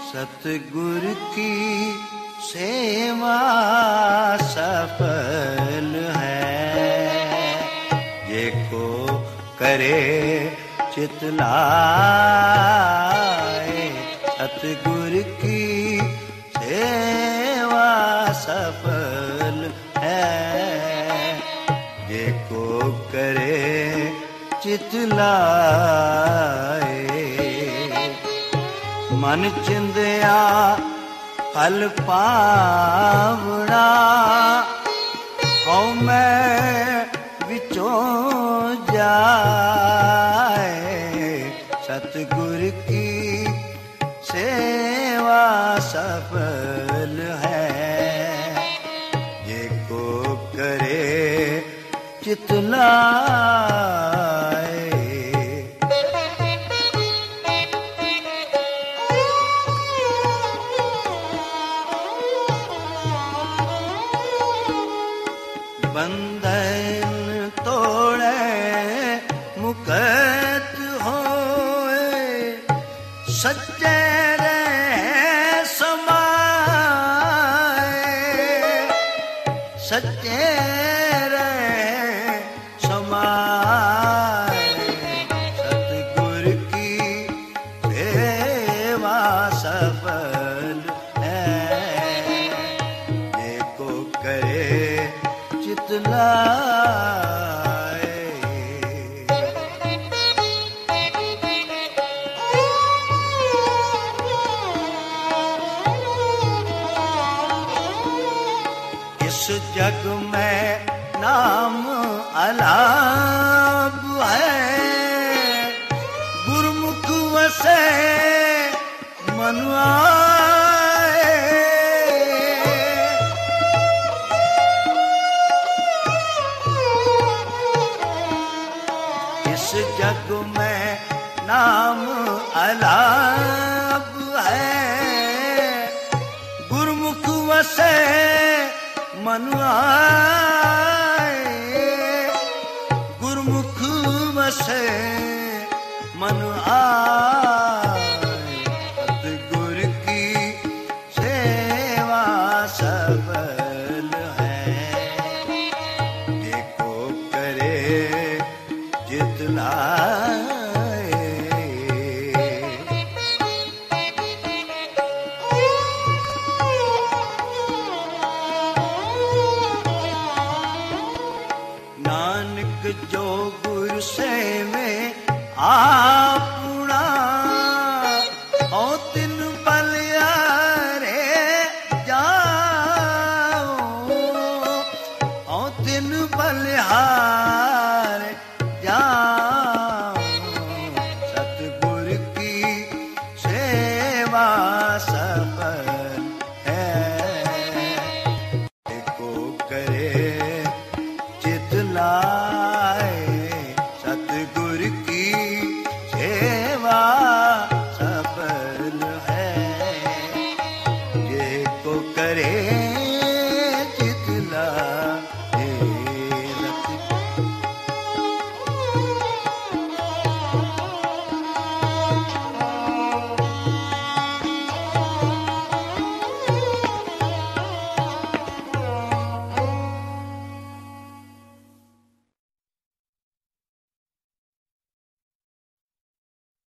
सतगुर की सेवा सफल है, ये को करे चित लाए। सतगुर की सेवा सफल है, ये को करे चित लाए। मन चिंदिया फल पावना, हौ मैं विचों जाए। सतगुर की सेवा सफल है, ये को करे चित लाए। बंधन तोड़े मुक्त होए, सच्चे रहे समाए। सच्चे रहे समाए, सतगुर की सेवा सफल है, ये को करे चित लाए। इस जग में नाम अलाप है, गुरमुख वसे मन आए। इस जग में नाम अलाप है, गुरमुख वसे मन आए।